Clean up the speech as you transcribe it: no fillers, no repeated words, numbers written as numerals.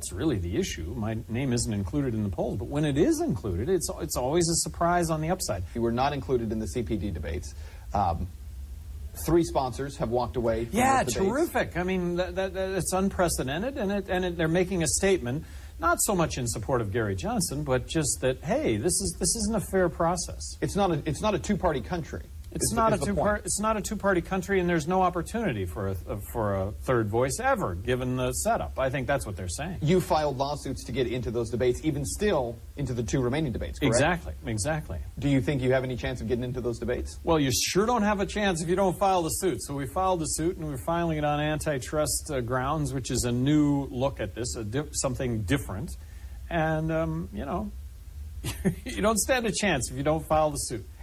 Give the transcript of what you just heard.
that's really the issue. My name isn't included in the polls. But when it is included, it's always a surprise on the upside. You were not included in the CPD debates. 3 sponsors have walked away from Yeah, those debates. terrific. I mean, it's unprecedented, and they're making a statement, not so much in support of Gary Johnson, but just that, hey, this isn't a fair process. It's not a two-party country. It's not a two-party country, and there's no opportunity for a third voice ever, given the setup. I think that's what they're saying. You filed lawsuits to get into those debates, even still into the 2 remaining debates, correct? Exactly. Do you think you have any chance of getting into those debates? Well, you sure don't have a chance if you don't file the suit. So we filed the suit, and we're filing it on antitrust grounds, which is a new look at this, something different. And, you know, you don't stand a chance if you don't file the suit.